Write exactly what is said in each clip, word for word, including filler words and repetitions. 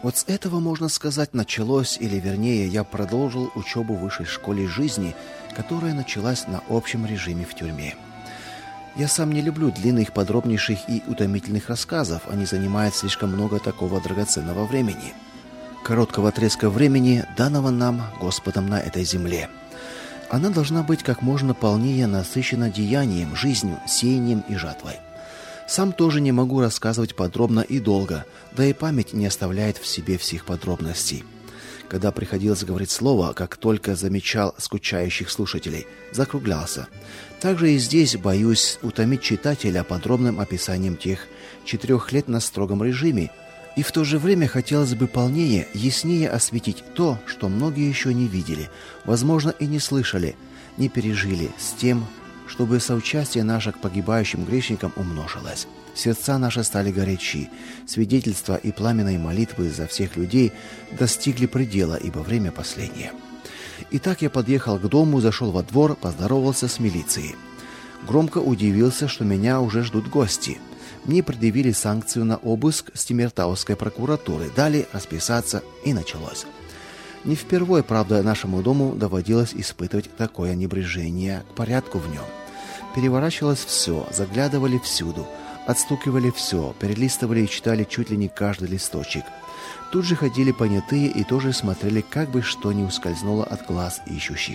Вот с этого, можно сказать, началось, или вернее, я продолжил учебу в высшей школе жизни, которая началась на общем режиме в тюрьме. Я сам не люблю длинных, подробнейших и утомительных рассказов, они занимают слишком много такого драгоценного времени. Короткого отрезка времени, данного нам Господом на этой земле. Она должна быть как можно полнее насыщена деянием, жизнью, сеянием и жатвой. Сам тоже не могу рассказывать подробно и долго, да и память не оставляет в себе всех подробностей. Когда приходилось говорить слово, как только замечал скучающих слушателей, закруглялся. Также и здесь боюсь утомить читателя подробным описанием тех четырех лет на строгом режиме, и в то же время хотелось бы полнее, яснее осветить то, что многие еще не видели, возможно, и не слышали, не пережили, с тем, чтобы соучастие наше к погибающим грешникам умножилось. Сердца наши стали горячи, свидетельства и пламенные молитвы за всех людей достигли предела, ибо время последнее. Итак, я подъехал к дому, зашел во двор, поздоровался с милицией. Громко удивился, что меня уже ждут гости. Мне предъявили санкцию на обыск с Тимиртауской прокуратуры, дали расписаться, и началось. Не впервые, правда, нашему дому доводилось испытывать такое небрежение к порядку в нем. Переворачивалось все, заглядывали всюду, отстукивали все, перелистывали и читали чуть ли не каждый листочек. Тут же ходили понятые и тоже смотрели, как бы что ни ускользнуло от глаз ищущих.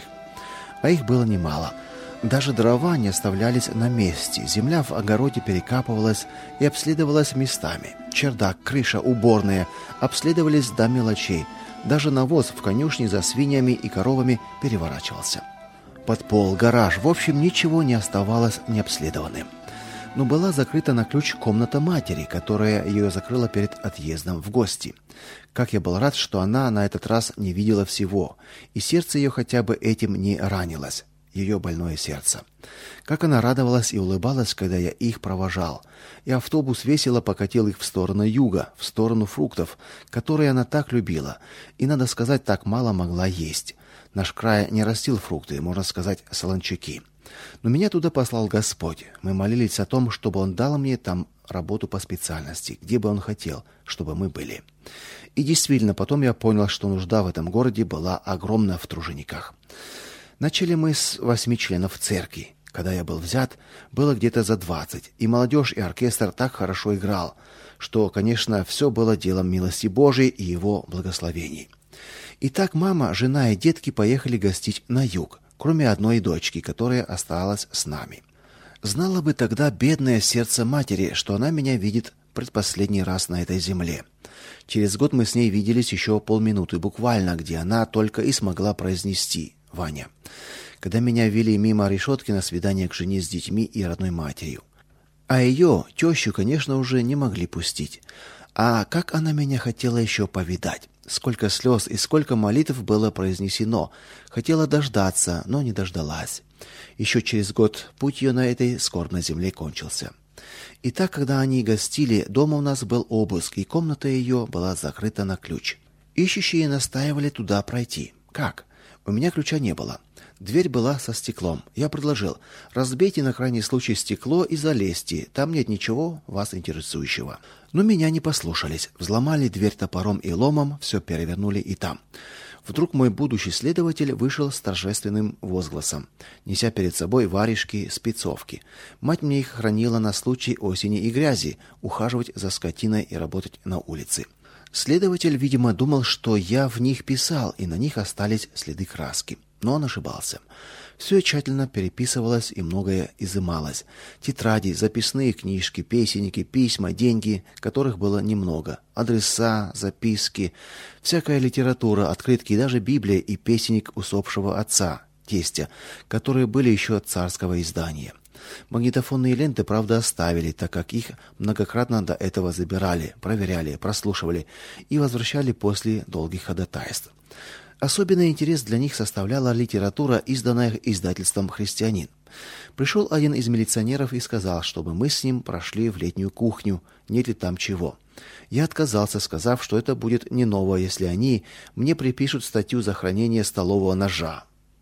А их было немало. Даже дрова не оставлялись на месте, земля в огороде перекапывалась и обследовалась местами. Чердак, крыша, уборная обследовались до мелочей. Даже навоз в конюшне за свиньями и коровами переворачивался. Подпол, гараж, в общем, ничего не оставалось необследованным. Но была закрыта на ключ комната матери, которая ее закрыла перед отъездом в гости. Как я был рад, что она на этот раз не видела всего, и сердце ее хотя бы этим не ранилось, ее больное сердце. Как она радовалась и улыбалась, когда я их провожал, и автобус весело покатил их в сторону юга, в сторону фруктов, которые она так любила, и, надо сказать, так мало могла есть. Наш край не растил фрукты, можно сказать, солончаки. Но меня туда послал Господь. Мы молились о том, чтобы Он дал мне там работу по специальности, где бы Он хотел, чтобы мы были. И действительно, потом я понял, что нужда в этом городе была огромна в тружениках. Начали мы с восьми членов церкви. Когда я был взят, было где-то за двадцать, и молодежь, и оркестр так хорошо играл, что, конечно, все было делом милости Божией и Его благословений. Итак, мама, жена и детки поехали гостить на юг, кроме одной дочки, которая осталась с нами. Знала бы тогда бедное сердце матери, что она меня видит предпоследний раз на этой земле. Через год мы с ней виделись еще полминуты буквально, где она только и смогла произнести: «Ваня», когда меня вели мимо решетки на свидание к жене с детьми и родной матерью. А ее, тещу, конечно, уже не могли пустить. А как она меня хотела еще повидать. Сколько слез и сколько молитв было произнесено. Хотела дождаться, но не дождалась. Еще через год путь ее на этой скорбной земле кончился. Итак, когда они гостили, дома у нас был обыск, и комната ее была закрыта на ключ. Ищущие настаивали туда пройти. Как? У меня ключа не было. Дверь была со стеклом. Я предложил: разбейте на крайний случай стекло и залезьте, там нет ничего вас интересующего. Но меня не послушались. Взломали дверь топором и ломом, все перевернули и там. Вдруг мой будущий следователь вышел с торжественным возгласом, неся перед собой варежки, спецовки. Мать мне их хранила на случай осени и грязи, ухаживать за скотиной и работать на улице. Следователь, видимо, думал, что я в них писал, и на них остались следы краски. Но он ошибался. Все тщательно переписывалось и многое изымалось. Тетради, записные книжки, песенники, письма, деньги, которых было немного, адреса, записки, всякая литература, открытки и даже Библия и песенник усопшего отца, тестя, которые были еще от царского издания. Магнитофонные ленты, правда, оставили, так как их многократно до этого забирали, проверяли, прослушивали и возвращали после долгих ходатайств. Особенный интерес для них составляла литература, изданная издательством «Христианин». Пришел один из милиционеров и сказал, чтобы мы с ним прошли в летнюю кухню, нет ли там чего. Я отказался, сказав, что это будет не ново, если они мне припишут статью за хранение столового ножа.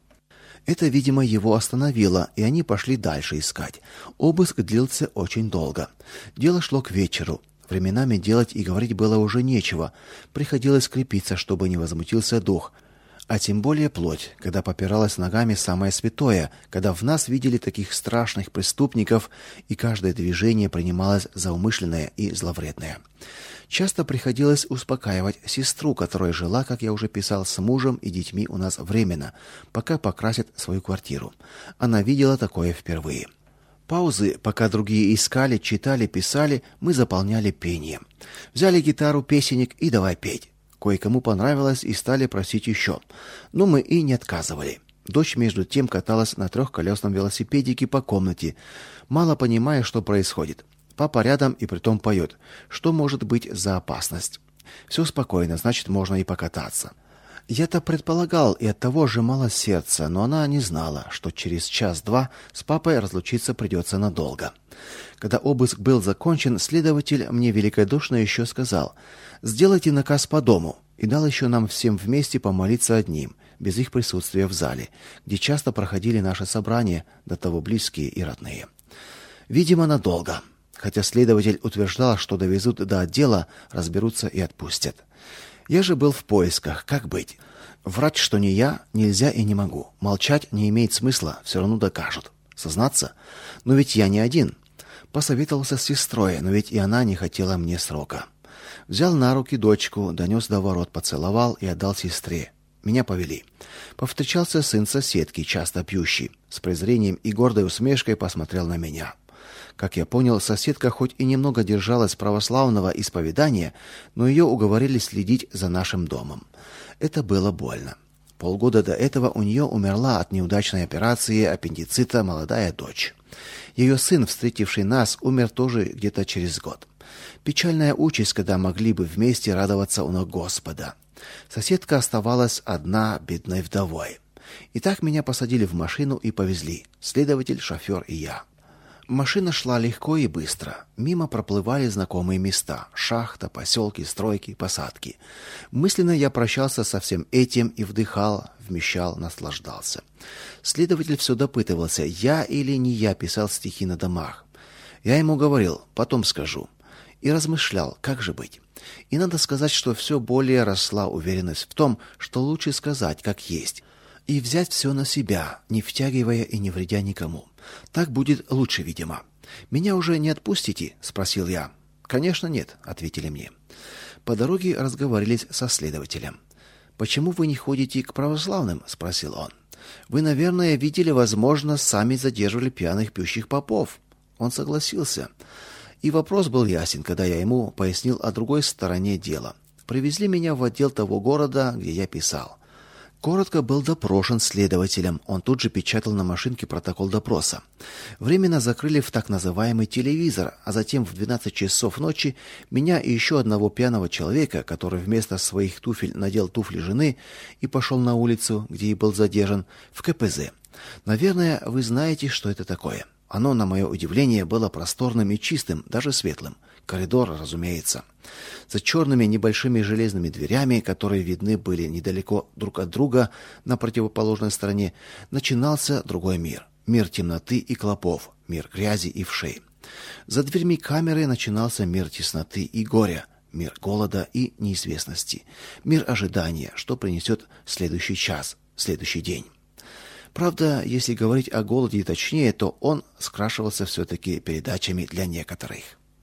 Это, видимо, его остановило, и они пошли дальше искать. Обыск длился очень долго. Дело шло к вечеру. Временами делать и говорить было уже нечего. Приходилось крепиться, чтобы не возмутился дух. А тем более плоть, когда попиралась ногами самое святое, когда в нас видели таких страшных преступников, и каждое движение принималось за умышленное и зловредное. Часто приходилось успокаивать сестру, которая жила, как я уже писал, с мужем и детьми у нас временно, пока покрасит свою квартиру. Она видела такое впервые. Паузы, пока другие искали, читали, писали, мы заполняли пением. Взяли гитару, песенник и давай петь. Кое-кому понравилось и стали просить еще. Но мы и не отказывали. Дочь между тем каталась на трехколесном велосипедике по комнате, мало понимая, что происходит. Папа рядом и притом поет. Что может быть за опасность? Все спокойно, значит, можно и покататься. Я-то предполагал и оттого сжимало сердце, но она не знала, что через час-два с папой разлучиться придется надолго. Когда обыск был закончен, следователь мне великодушно еще сказал: «Сделайте наказ по дому», и дал еще нам всем вместе помолиться одним, без их присутствия в зале, где часто проходили наши собрания, до того близкие и родные. Видимо, надолго. Хотя следователь утверждал, что довезут до отдела, разберутся и отпустят. Я же был в поисках, как быть. Врать, что не я, нельзя и не могу. Молчать не имеет смысла, все равно докажут. Сознаться? Но ведь я не один. Посоветовался с сестрой, но ведь и она не хотела мне срока. Взял на руки дочку, донес до ворот, поцеловал и отдал сестре. Меня повели. Повстречался сын соседки, часто пьющий. С презрением и гордой усмешкой посмотрел на меня. Как я понял, соседка хоть и немного держалась православного исповедания, но ее уговорили следить за нашим домом. Это было больно. Полгода до этого у нее умерла от неудачной операции аппендицита молодая дочь. Ее сын, встретивший нас, умер тоже где-то через год. Печальная участь, когда могли бы вместе радоваться у ног Господа. Соседка оставалась одна бедной вдовой. И так меня посадили в машину и повезли. Следователь, шофер и я. Машина шла легко и быстро. Мимо проплывали знакомые места: шахта, поселки, стройки, посадки. Мысленно я прощался со всем этим и вдыхал, вмещал, наслаждался. Следователь все допытывался, я или не я писал стихи на домах. Я ему говорил: потом скажу. И размышлял, как же быть. И надо сказать, что все более росла уверенность в том, что лучше сказать, как есть, и взять все на себя, не втягивая и не вредя никому. Так будет лучше, видимо. Меня уже не отпустите, спросил я. Конечно, нет, ответили мне. По дороге разговорились со следователем. Почему вы не ходите к православным, спросил он. Вы, наверное, видели, возможно, сами задерживали пьяных пьющих попов. Он согласился. И вопрос был ясен, когда я ему пояснил о другой стороне дела. Привезли меня в отдел того города, где я писал. Коротко был допрошен следователем. Он тут же печатал на машинке протокол допроса. Временно закрыли в так называемый телевизор, а затем в двенадцать часов ночи меня и еще одного пьяного человека, который вместо своих туфель надел туфли жены и пошел на улицу, где и был задержан, в ка пэ зэ. Наверное, вы знаете, что это такое. Оно, на мое удивление, было просторным и чистым, даже светлым. Коридор, разумеется. За черными небольшими железными дверями, которые видны были недалеко друг от друга на противоположной стороне, начинался другой мир. Мир темноты и клопов, мир грязи и вшей. За дверьми камеры начинался мир тесноты и горя, мир голода и неизвестности, мир ожидания, что принесет следующий час, следующий день. Правда, если говорить о голоде точнее, то он скрашивался все-таки передачами для некоторых.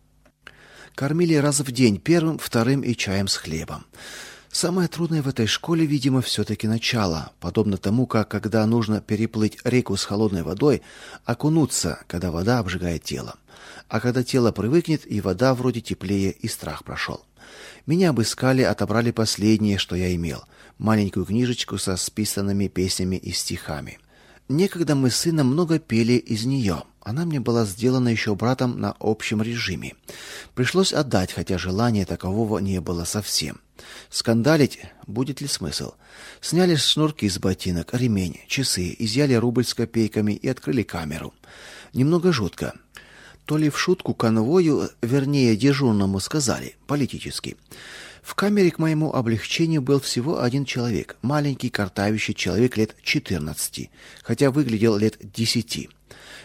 Кормили раз в день первым, вторым и чаем с хлебом. Самое трудное в этой школе, видимо, все-таки начало, подобно тому, как когда нужно переплыть реку с холодной водой, окунуться, когда вода обжигает тело. А когда тело привыкнет, и вода вроде теплее, и страх прошел. Меня обыскали, отобрали последнее, что я имел, маленькую книжечку со списанными песнями и стихами. Некогда мы с сыном много пели из нее. Она мне была сделана еще братом на общем режиме. Пришлось отдать, хотя желания такового не было совсем. Скандалить будет ли смысл? Сняли шнурки с ботинок, ремень, часы, изъяли рубль с копейками и открыли камеру. Немного жутко. То ли в шутку конвою, вернее дежурному сказали, политически. В камере к моему облегчению был всего один человек, маленький картавящий человек лет четырнадцати, хотя выглядел лет десяти.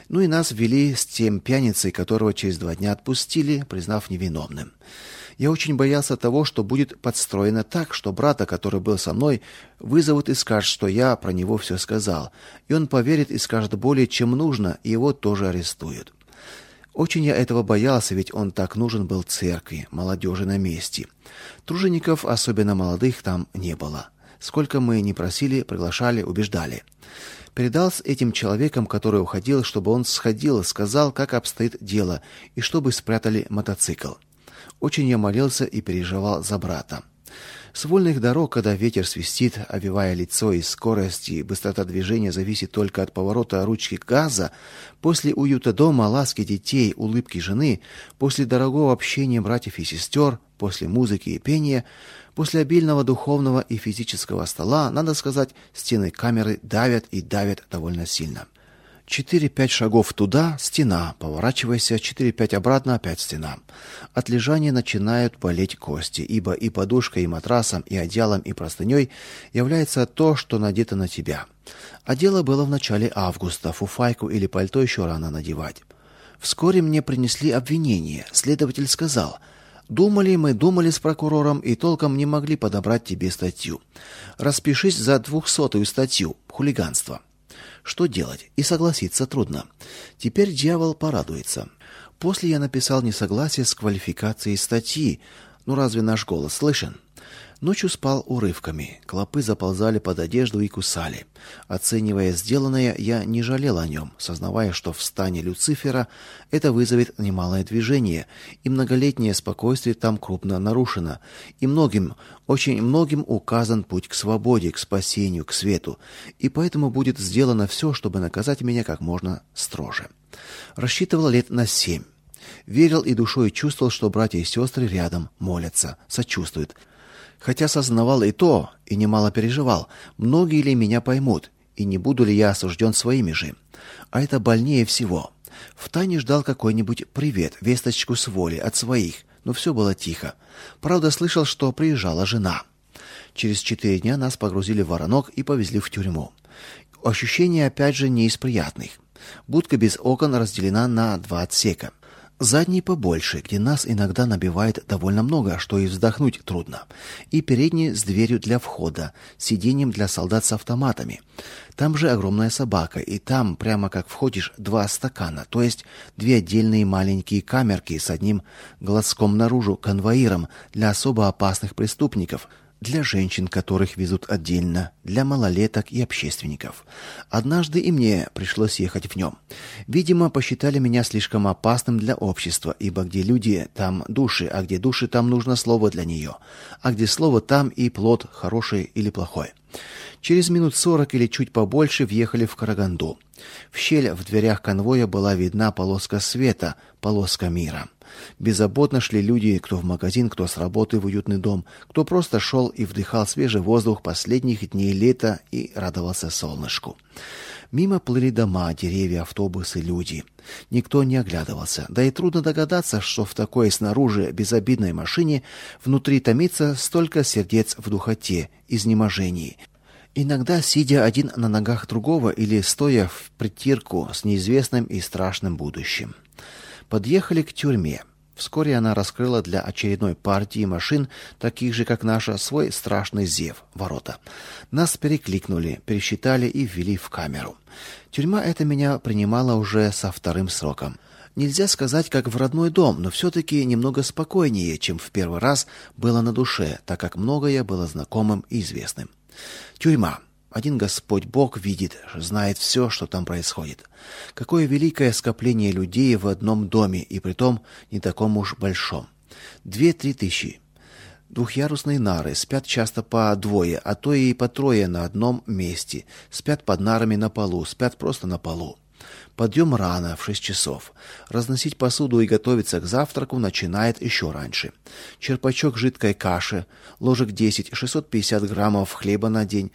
Ну и нас ввели с тем пьяницей, которого через два дня отпустили, признав невиновным. Я очень боялся того, что будет подстроено так, что брата, который был со мной, вызовут и скажут, что я про него все сказал. И он поверит и скажет более, чем нужно, и его тоже арестуют. Очень я этого боялся, ведь он так нужен был церкви, молодежи на месте. Тружеников, особенно молодых, там не было. Сколько мы ни просили, приглашали, убеждали. Передал с этим человеком, который уходил, чтобы он сходил, сказал, как обстоит дело, и чтобы спрятали мотоцикл. Очень я молился и переживал за брата. С вольных дорог, когда ветер свистит, овивая лицо, и скорость и быстрота движения зависит только от поворота ручки газа, после уюта дома, ласки детей, улыбки жены, после дорогого общения братьев и сестер, после музыки и пения, после обильного духовного и физического стола, надо сказать, стены камеры давят и давят довольно сильно. Четыре-пять шагов туда — стена, поворачивайся, четыре-пять обратно — опять стена. От лежания начинают болеть кости, ибо и подушкой, и матрасом, и одеялом, и простыней является то, что надето на тебя. А дело было в начале августа, фуфайку или пальто еще рано надевать. Вскоре мне принесли обвинение. Следователь сказал: «Думали мы, думали с прокурором и толком не могли подобрать тебе статью. Распишись за двухсотую статью — хулиганство». Что делать? И согласиться трудно. Теперь дьявол порадуется. После я написал несогласие с квалификацией статьи. Ну разве наш голос слышен? Ночью спал урывками. Клопы заползали под одежду и кусали. Оценивая сделанное, я не жалел о нем, сознавая, что в стане Люцифера это вызовет немалое движение, и многолетнее спокойствие там крупно нарушено, и многим, очень многим указан путь к свободе, к спасению, к свету, и поэтому будет сделано все, чтобы наказать меня как можно строже. Рассчитывал лет на семь. Верил и душой чувствовал, что братья и сестры рядом, молятся, сочувствуют. Хотя сознавал и то, и немало переживал, многие ли меня поймут, и не буду ли я осужден своими же. А это больнее всего. Втайне ждал какой-нибудь привет, весточку с воли от своих, но все было тихо. Правда, слышал, что приезжала жена. Через четыре дня нас погрузили в воронок и повезли в тюрьму. Ощущения опять же не из приятных. Будка без окон разделена на два отсека. Задний побольше, где нас иногда набивает довольно много, что и вздохнуть трудно. И передний с дверью для входа, сиденьем для солдат с автоматами. Там же огромная собака, и там, прямо как входишь, два стакана, то есть две отдельные маленькие камерки с одним глазком наружу, конвоиром для особо опасных преступников, для женщин, которых везут отдельно, для малолеток и общественников. Однажды и мне пришлось ехать в нем. Видимо, посчитали меня слишком опасным для общества, ибо где люди, там души, а где души, там нужно слово для нее, а где слово, там и плод, хороший или плохой. Через минут сорок или чуть побольше въехали в Караганду. В щель в дверях конвоя была видна полоска света, полоска мира. Беззаботно шли люди, кто в магазин, кто с работы в уютный дом, кто просто шел и вдыхал свежий воздух последних дней лета и радовался солнышку. Мимо плыли дома, деревья, автобусы, люди. Никто не оглядывался, да и трудно догадаться, что в такой снаружи безобидной машине внутри томится столько сердец в духоте, изнеможении. Иногда сидя один на ногах другого или стоя в притирку с неизвестным и страшным будущим. Подъехали к тюрьме. Вскоре она раскрыла для очередной партии машин, таких же, как наша, свой страшный зев, ворота. Нас перекликнули, пересчитали и ввели в камеру. Тюрьма эта меня принимала уже со вторым сроком. Нельзя сказать, как в родной дом, но все-таки немного спокойнее, чем в первый раз было на душе, так как многое было знакомым и известным. Тюрьма. Один Господь Бог видит, знает все, что там происходит. Какое великое скопление людей в одном доме, и притом не таком уж большом. Две-три тысячи. Двухъярусные нары, спят часто по двое, а то и по трое на одном месте. Спят под нарами на полу, спят просто на полу. Подъем рано, в шесть часов. Разносить посуду и готовиться к завтраку начинает еще раньше. Черпачок жидкой каши, ложек десять, шестьсот пятьдесят граммов хлеба на день,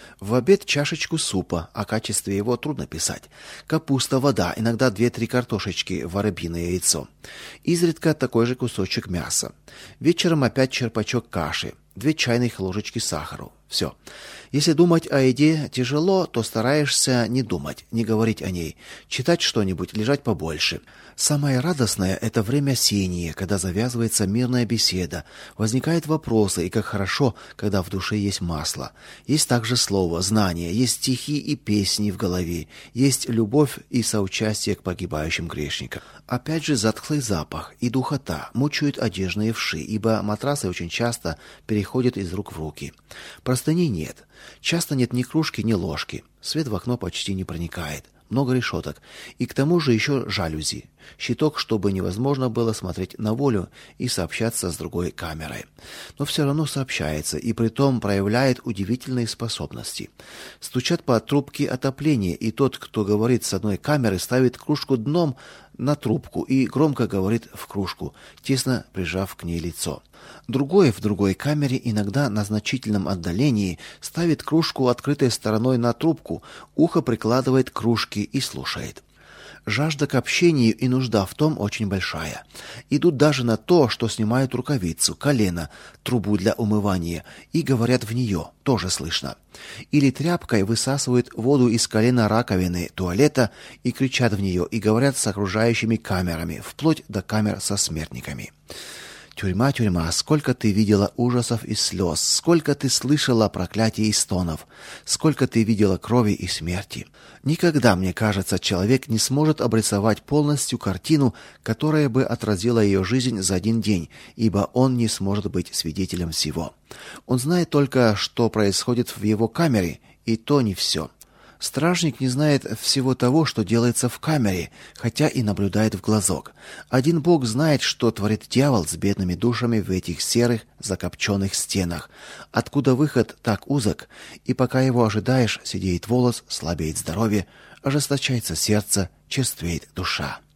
В обед чашечку супа, о качестве его трудно писать. Капуста, вода, иногда две-три картошечки, воробьиное яйцо. Изредка такой же кусочек мяса. Вечером опять черпачок каши, две чайных ложечки сахару. Все. Если думать о еде тяжело, то стараешься не думать, не говорить о ней, читать что-нибудь, лежать побольше. Самое радостное – это время сения, когда завязывается мирная беседа, возникают вопросы, и как хорошо, когда в душе есть масло. Есть также слово, знание, есть стихи и песни в голове, есть любовь и соучастие к погибающим грешникам. Опять же затхлый запах и духота мучают одежные вши, ибо матрасы очень часто переходят из рук в руки. Простыней нет. Часто нет ни кружки, ни ложки. Свет в окно почти не проникает. Много решеток. И к тому же еще жалюзи. Щиток, чтобы невозможно было смотреть на волю и сообщаться с другой камерой. Но все равно сообщается, и притом проявляет удивительные способности. Стучат по трубке отопления, и тот, кто говорит с одной камеры, ставит кружку дном на трубку и громко говорит в кружку, тесно прижав к ней лицо. Другой в другой камере, иногда на значительном отдалении, ставит кружку открытой стороной на трубку, ухо прикладывает к кружке и слушает. Жажда к общению и нужда в том очень большая. Идут даже на то, что снимают рукавицу, колено, трубу для умывания и говорят в нее, тоже слышно. Или тряпкой высасывают воду из колена раковины туалета и кричат в нее, и говорят с окружающими камерами, вплоть до камер со смертниками. Тюрьма, тюрьма, сколько ты видела ужасов и слез, сколько ты слышала проклятий и стонов, сколько ты видела крови и смерти. Никогда, мне кажется, человек не сможет обрисовать полностью картину, которая бы отразила ее жизнь за один день, ибо он не сможет быть свидетелем всего. Он знает только, что происходит в его камере, и то не все. Стражник не знает всего того, что делается в камере, хотя и наблюдает в глазок. Один Бог знает, что творит дьявол с бедными душами в этих серых, закопченных стенах, откуда выход так узок, и пока его ожидаешь, седеет волос, слабеет здоровье, ожесточается сердце, черствеет душа.